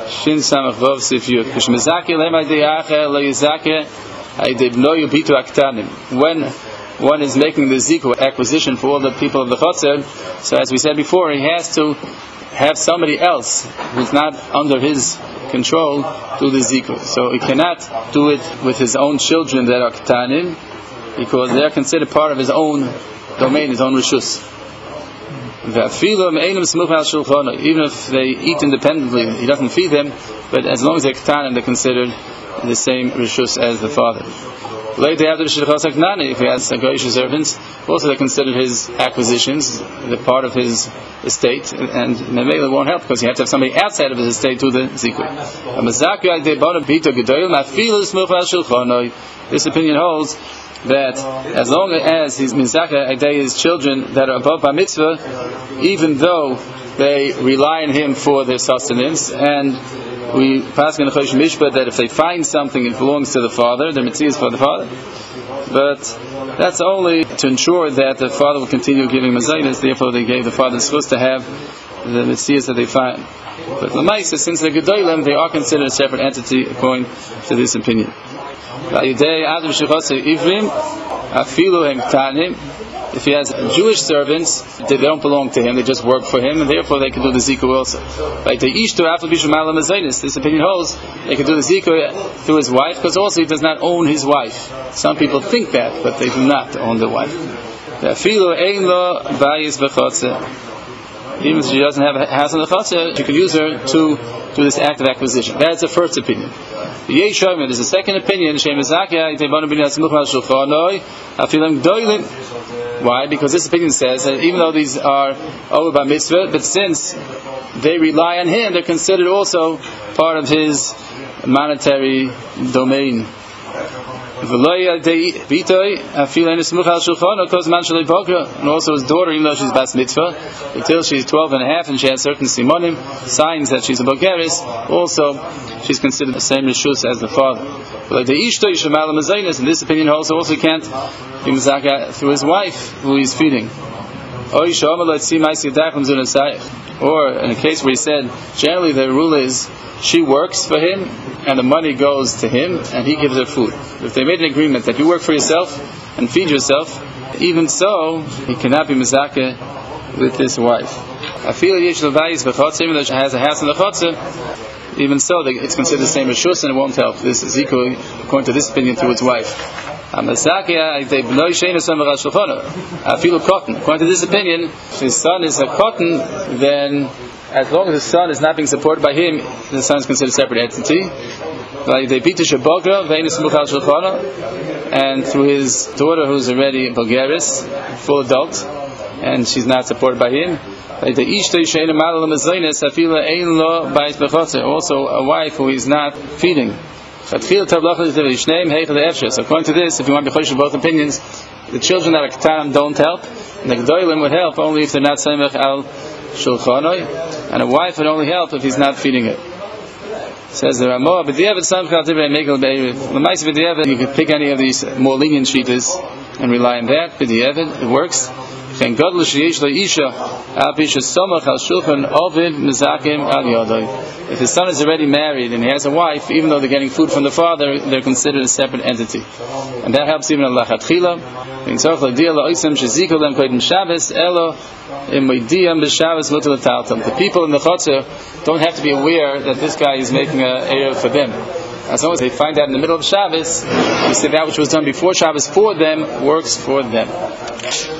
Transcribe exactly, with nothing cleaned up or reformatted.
Shin Samach Vav Sif Yud. Kishmezake Lema Deyache Leyizake Aydebno Yubitu Aktanim. When one is making the zikah acquisition for all the people of the Chotzer, so as we said before, he has to have somebody else who's not under his control do the zikah. So he cannot do it with his own children that are Ktanim, because they are considered part of his own domain, his own rishus. Even if they eat independently, he doesn't feed them, but as long as they're Ktanim, they're considered the same rishus as the father. Later, after the if he has Goyish servants, also they're considered his acquisitions, the part of his estate, and Memele won't help because you have to have somebody outside of his estate to the zikah. This opinion holds that as long as he's mizaka his children that are above bar mitzvah, even though they rely on him for their sustenance, and we pass in the Chosh Mishpat that if they find something, it belongs to the father, the mitzvah is for the father. But that's only to ensure that the father will continue giving mazaynis. Therefore, they gave the father supposed to have the mitzvahs that they find. But Lamaisa, since they're gedolim, they are considered a separate entity according to this opinion. If he has Jewish servants, they don't belong to him, they just work for him, and therefore they can do the zikah also. This opinion holds they can do the zikah through his wife, because also he does not own his wife. Some people think that, but they do not own the wife. Even if she doesn't have a house in the Chotzer, you can use her to do this act of acquisition. That's the first opinion. There's a second opinion. Why? Because this opinion says that even though these are over by mitzvah, but since they rely on him, they're considered also part of his monetary domain. And also his daughter, even though she's bas mitzvah, until she's twelve and a half and she has certain simonim, signs that she's a bogeris, also she's considered the same rishus as the father. But the ishto yishmael mazaynis, and this opinion also also can't be mizaka through his wife who he's feeding. Or in a case where he said generally the rule is she works for him and the money goes to him and he gives her food. If they made an agreement that you work for yourself and feed yourself, even so he cannot be mizaka with his wife. I feel yesh levayis b'chotzer, even though she has a house in the chotzer, even so it's considered the same rishus and it won't help this zikah according to this opinion through its wife. According to this opinion, if his son is a cotton, then as long as the son is not being supported by him, the son is considered a separate entity. And through his daughter, who's already a bogeris, full adult, and she's not supported by him, also a wife who is not feeding. So according to this, if you want to be chosh both opinions, the children that are ktanim don't help, and the gedolim would help only if they're not samech al shulchanoi, and a wife would only help if he's not feeding it. Says the Ramah, but the Evid Samchal Tibrei Megal Be'erid. The Ma'aseh B'di'evid, you could pick any of these more lenient shittas and rely on that. B'di'evid, it works. If his son is already married and he has a wife, even though they're getting food from the father, they're considered a separate entity. And that helps even Allah Chatchila. The people in the Chotzer don't have to be aware that this guy is making an eruv for them. As long as they find out in the middle of Shabbos, we say that which was done before Shabbos for them works for them.